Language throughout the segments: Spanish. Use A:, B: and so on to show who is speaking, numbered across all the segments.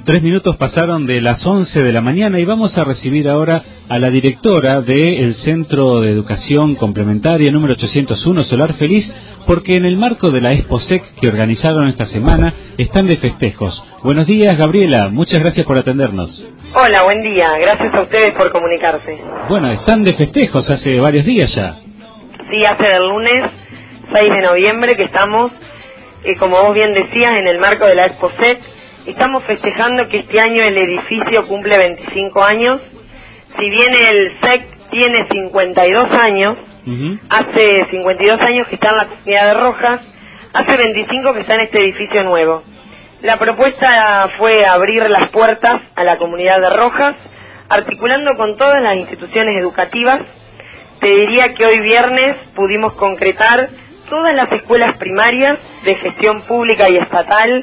A: 3 minutos pasaron de las 11 de la mañana y vamos a recibir ahora a la directora del Centro de Educación Complementaria número 801, Solar Feliz, porque en el marco de la ExpoSec que organizaron esta semana están de festejos. Buenos días, Gabriela, muchas gracias por atendernos.
B: Hola, buen día, gracias a ustedes por comunicarse.
A: Bueno, están de festejos hace varios días ya.
B: Sí, hace el lunes 6 de noviembre que estamos, como vos bien decías, en el marco de la ExpoSec. Estamos festejando que este año el edificio cumple 25 años. Si bien el SEC tiene 52 años, hace 52 años que está en la comunidad de Rojas, hace 25 que está en este edificio nuevo. La propuesta fue abrir las puertas a la comunidad de Rojas, articulando con todas las instituciones educativas. Te diría que hoy viernes pudimos concretar todas las escuelas primarias de gestión pública y estatal,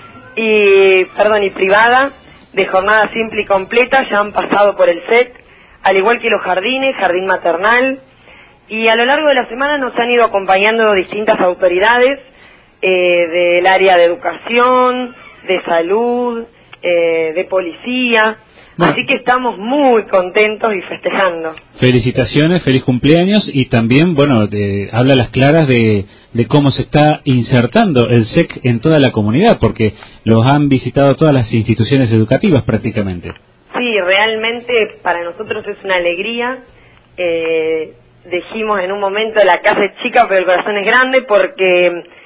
B: y privada, de jornada simple y completa, ya han pasado por el SEC, al igual que los jardines, jardín maternal, y a lo largo de la semana nos han ido acompañando distintas autoridades del área de educación, de salud, de policía. Bueno, así que estamos muy contentos y festejando.
A: Felicitaciones, feliz cumpleaños, y también, bueno, habla a las claras de cómo se está insertando el SEC en toda la comunidad, porque los han visitado todas las instituciones educativas prácticamente. Sí,
B: realmente para nosotros es una alegría. Dijimos en un momento, la casa es chica pero el corazón es grande, porque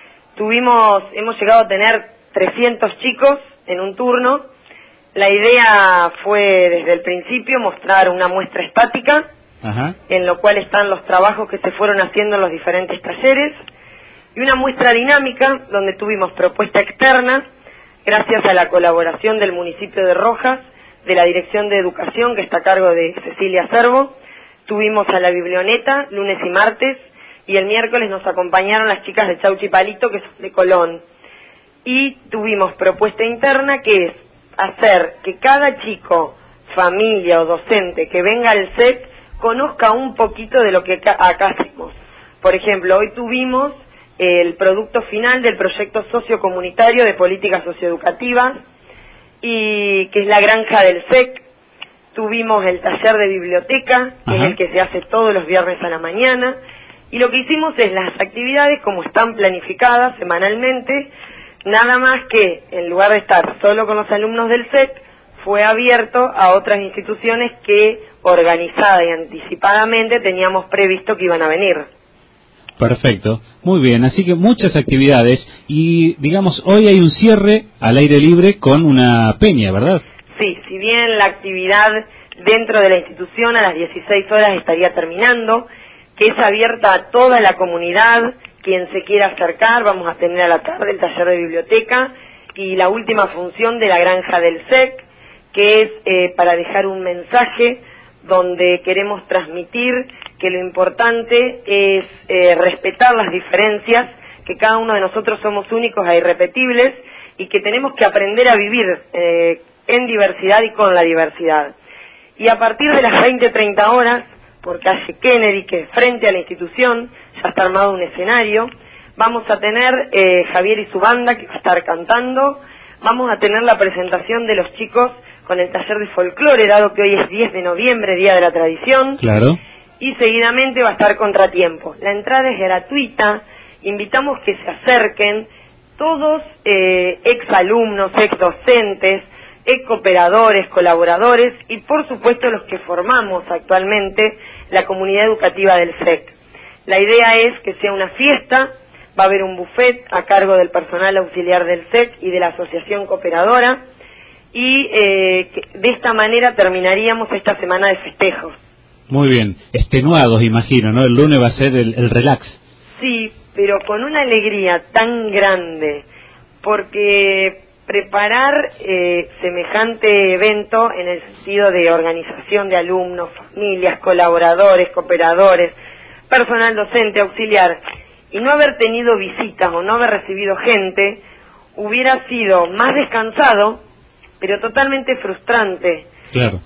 B: hemos llegado a tener 300 chicos en un turno. La idea fue desde el principio mostrar una muestra estática, en lo cual están los trabajos que se fueron haciendo en los diferentes talleres, y una muestra dinámica donde tuvimos propuesta externa, gracias a la colaboración del municipio de Rojas, de la Dirección de Educación que está a cargo de Cecilia Cervo. Tuvimos a la biblioneta lunes y martes, y el miércoles nos acompañaron las chicas de Chauchi Palito, que son de Colón. Y tuvimos propuesta interna, que es hacer que cada chico, familia o docente que venga al SEC conozca un poquito de lo que acá hacemos. Por ejemplo, hoy tuvimos el producto final del proyecto sociocomunitario de políticas socioeducativas, y que es la granja del SEC. Tuvimos el taller de biblioteca, que es el que se hace todos los viernes a la mañana, y lo que hicimos es las actividades como están planificadas semanalmente. Nada más que, en lugar de estar solo con los alumnos del SEC, fue abierto a otras instituciones que, organizada y anticipadamente, teníamos previsto que iban a venir.
A: Perfecto, muy bien, así que muchas actividades, y digamos, hoy hay un cierre al aire libre con una peña, ¿verdad?
B: Sí, si bien la actividad dentro de la institución a las 16 horas estaría terminando, que es abierta a toda la comunidad. Quien se quiera acercar, vamos a tener a la tarde el taller de biblioteca y la última función de la granja del SEC, que es para dejar un mensaje donde queremos transmitir que lo importante es respetar las diferencias, que cada uno de nosotros somos únicos e irrepetibles, y que tenemos que aprender a vivir en diversidad y con la diversidad. Y a partir de las 20:30 horas, por calle Kennedy, que es frente a la institución, ya está armado un escenario. Vamos a tener Javier y su banda, que va a estar cantando. Vamos a tener la presentación de los chicos con el taller de folclore, dado que hoy es 10 de noviembre, Día de la Tradición.
A: Claro.
B: Y seguidamente va a estar Contratiempo. La entrada es gratuita, invitamos que se acerquen todos, exalumnos, exdocentes, cooperadores, colaboradores, y por supuesto los que formamos actualmente la comunidad educativa del SEC. La idea es que sea una fiesta, va a haber un buffet a cargo del personal auxiliar del SEC y de la asociación cooperadora, y de esta manera terminaríamos esta semana de festejos.
A: Muy bien, extenuados imagino, ¿no? El lunes va a ser el relax.
B: Sí, pero con una alegría tan grande, porque preparar semejante evento en el sentido de organización de alumnos, familias, colaboradores, cooperadores, personal docente, auxiliar, y no haber tenido visitas o no haber recibido gente, hubiera sido más descansado, pero totalmente frustrante.
A: Claro.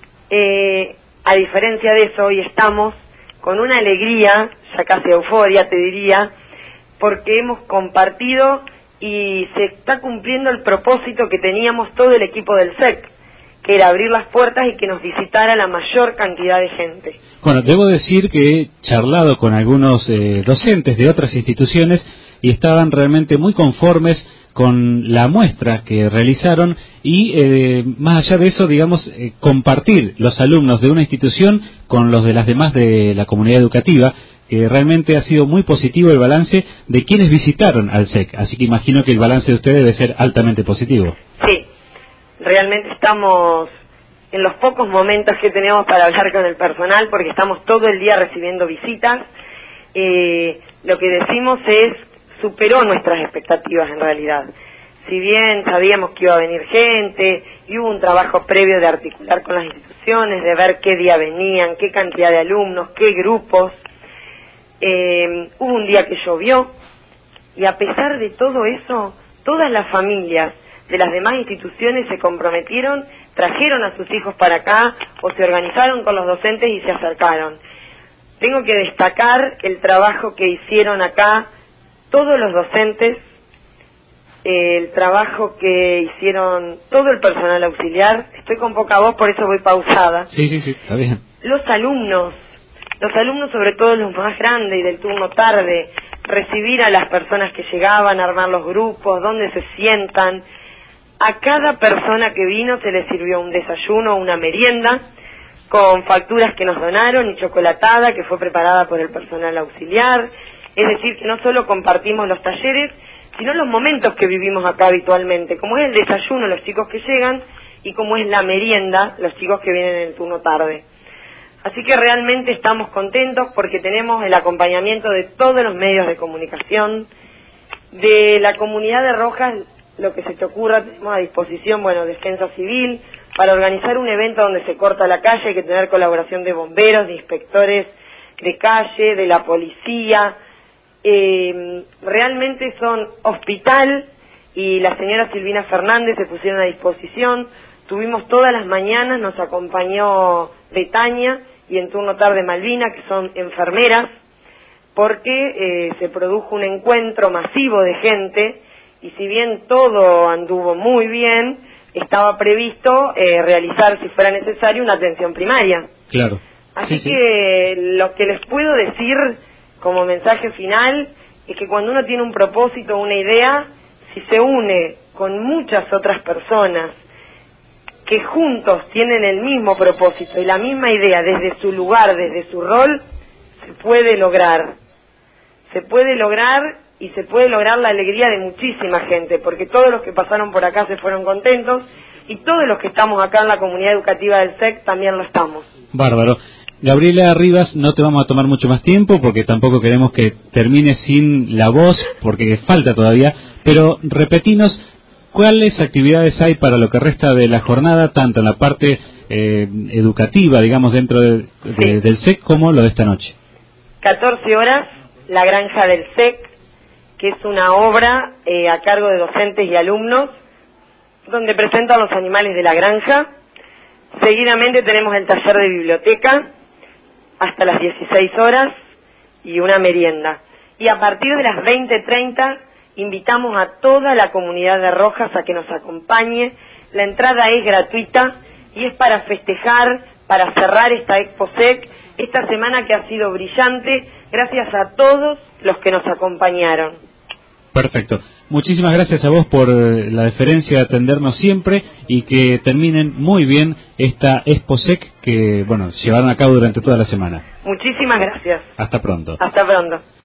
B: A diferencia de eso, hoy estamos con una alegría, ya casi euforia te diría, porque hemos compartido y se está cumpliendo el propósito que teníamos todo el equipo del SEC, que era abrir las puertas y que nos visitara la mayor cantidad de gente.
A: Bueno, debo decir que he charlado con algunos docentes de otras instituciones y estaban realmente muy conformes con la muestra que realizaron y más allá de eso, digamos, compartir los alumnos de una institución con los de las demás de la comunidad educativa, que realmente ha sido muy positivo el balance de quienes visitaron al SEC, así que imagino que el balance de ustedes debe ser altamente positivo.
B: Sí, realmente estamos en los pocos momentos que tenemos para hablar con el personal, porque estamos todo el día recibiendo visitas. Lo que decimos superó nuestras expectativas en realidad. Si bien sabíamos que iba a venir gente, y hubo un trabajo previo de articular con las instituciones, de ver qué día venían, qué cantidad de alumnos, qué grupos, hubo un día que llovió, y a pesar de todo eso, todas las familias de las demás instituciones se comprometieron, trajeron a sus hijos para acá, o se organizaron con los docentes y se acercaron. Tengo que destacar el trabajo que hicieron acá todos los docentes, el trabajo que hicieron todo el personal auxiliar. Estoy con poca voz, por eso voy pausada.
A: Sí, está bien.
B: Los alumnos sobre todo los más grandes y del turno tarde, recibir a las personas que llegaban, armar los grupos, dónde se sientan. A cada persona que vino se le sirvió un desayuno, una merienda, con facturas que nos donaron y chocolatada que fue preparada por el personal auxiliar. Es decir, que no solo compartimos los talleres, sino los momentos que vivimos acá habitualmente, como es el desayuno, los chicos que llegan, y como es la merienda, los chicos que vienen en el turno tarde. Así que realmente estamos contentos porque tenemos el acompañamiento de todos los medios de comunicación, de la comunidad de Rojas, lo que se te ocurra, tenemos a disposición, Defensa Civil, para organizar un evento donde se corta la calle, hay que tener colaboración de bomberos, de inspectores de calle, de la policía. Realmente son hospital, y la señora Silvina Fernández se pusieron a disposición. Tuvimos todas las mañanas, nos acompañó Betania y en turno tarde Malvina, que son enfermeras, porque se produjo un encuentro masivo de gente, y si bien todo anduvo muy bien, estaba previsto realizar, si fuera necesario, una atención primaria.
A: Claro.
B: Así que lo que les puedo decir como mensaje final es que cuando uno tiene un propósito, una idea, si se une con muchas otras personas que juntos tienen el mismo propósito y la misma idea desde su lugar, desde su rol, se puede lograr. Se puede lograr, y se puede lograr la alegría de muchísima gente, porque todos los que pasaron por acá se fueron contentos, y todos los que estamos acá en la comunidad educativa del SEC también lo estamos.
A: Bárbaro. Gabriela Rivas, no te vamos a tomar mucho más tiempo porque tampoco queremos que termine sin la voz, porque falta todavía, pero repetinos cuáles actividades hay para lo que resta de la jornada, tanto en la parte educativa, digamos, dentro del SEC, como lo de esta noche.
B: 14 horas, la granja del SEC, que es una obra a cargo de docentes y alumnos, donde presentan los animales de la granja. Seguidamente tenemos el taller de biblioteca, hasta las 16 horas, y una merienda. Y a partir de las 20:30 invitamos a toda la comunidad de Rojas a que nos acompañe. La entrada es gratuita y es para festejar, para cerrar esta ExpoSEC, esta semana que ha sido brillante, gracias a todos los que nos acompañaron.
A: Perfecto. Muchísimas gracias a vos por la deferencia de atendernos siempre, y que terminen muy bien esta ExpoSEC que, llevaron a cabo durante toda la semana.
B: Muchísimas gracias.
A: Hasta pronto.
B: Hasta pronto.